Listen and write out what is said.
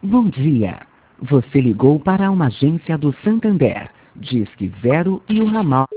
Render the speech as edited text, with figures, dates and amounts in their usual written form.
Bom dia. Você ligou para uma agência do Santander. Disque 0 e o ramal.